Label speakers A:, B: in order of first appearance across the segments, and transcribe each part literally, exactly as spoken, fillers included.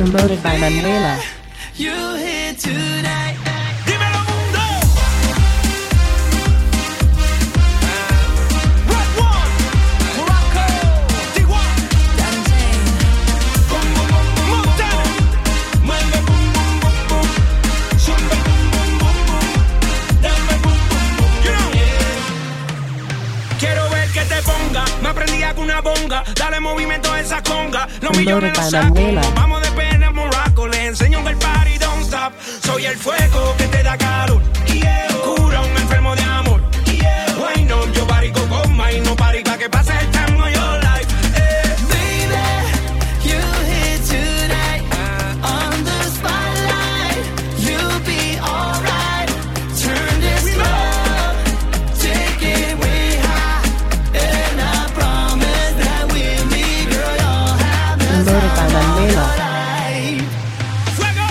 A: Promoted by Manuela.
B: You here tonight.
C: Dímelo mundo. Red One, Morocco, D one, boom boom boom boom, Montana, mueve boom boom boom boom, zumba boom boom boom boom, dame boom boom boom, you know. Quiero ver que te ponga, me aprendí con una bonga, dale movimiento a esa conga, los millones los saco, vamos de pena a Morocco, le enseño que el party don't stop, soy el fuego que te da calor, yeah. Cura un enfermo de amor, yeah. Why no, yo parico con my, no pari pa' que pase el time of your life, eh.
B: Baby, you here tonight. On the spotlight, you'll be alright. Turn this club, take it way high. And I promise that with me, girl, you'll have the
A: Promoted by Manuela.
C: Fuego.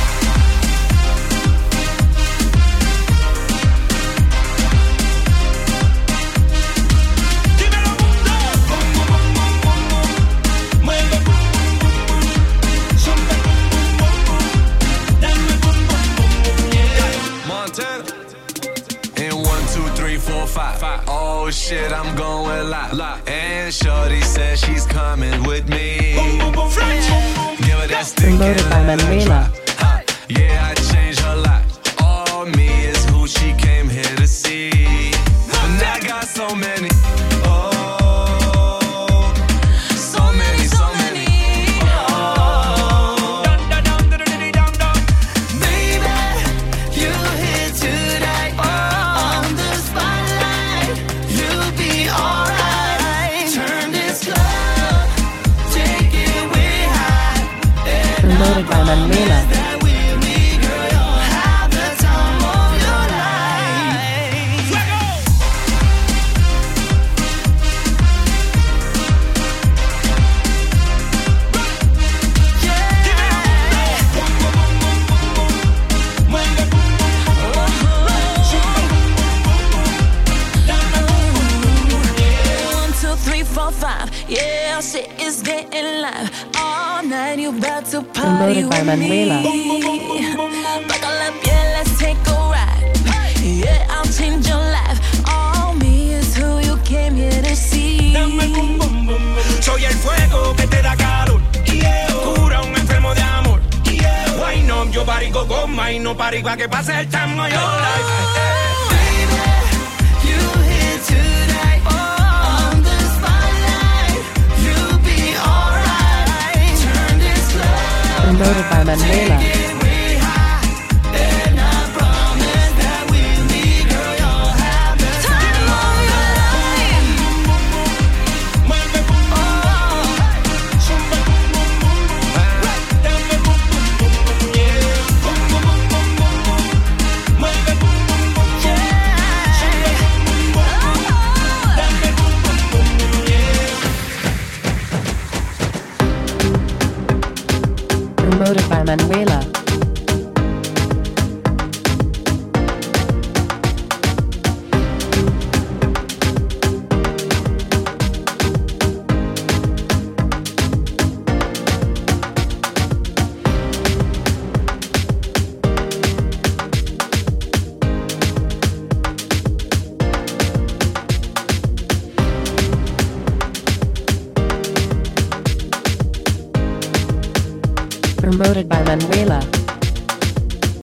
C: Dímelo mundo. Boom boom boom boom boom boom. Mueve boom boom boom boom. Zumba boom boom boom boom. Dame boom boom boom boom, yeah.
D: Montana. In one, two, three, four, five. five. Oh shit, I'm going live. live. And Shorty says she's coming with me.
C: Boom boom boom. French.
D: Give her that stick
A: Promoted
D: and
A: by
D: let her
A: Manuela.
D: drop. Ha. Yeah, I changed her life. All me is who she came here to see. And I got so many. Oh, so many, so many. Oh.
C: Dun dun dun dun dun dun dun.
B: Baby, you here tonight. On the spotlight, you'll be alright. Turn this club, take it way high.
A: Promoted by Manuela.
B: That with me, girl, you'll have the time of your life.
C: Fuego.
B: One, two, three, four, five. Yeah, shit is getting live. All night you about to party
A: Promoted by
B: with
A: Manuela.
B: me. Buckle up, yeah, let's take a ride. Yeah, I'll change your life. All me is who you came here to see.
C: Dame boom, boom, boom, boom. Soy el fuego que te da calor, yeah. Cura un enfermo de amor, yeah. Why no, yo parico con my, no pari pa' que pase el time of your life, eh.
B: Baby, you here tonight. On the spotlight, you'll be alright. Turn this club.
A: Promoted by Manuela.
B: Get way high, and I promise that with me, girl, you'll have the time of your life.
C: Mueve boom, boom, boom, zumba boom, boom, boom, boom. Dame boom, boom, boom, boom, yeah. Boom, boom, boom, boom, boom, boom. Mueve boom, boom, boom, boom. Zumba boom, boom, boom, boom. Dame boom, boom, boom, boom, yeah.
A: Promoted by Manuela. Promoted by Manuela.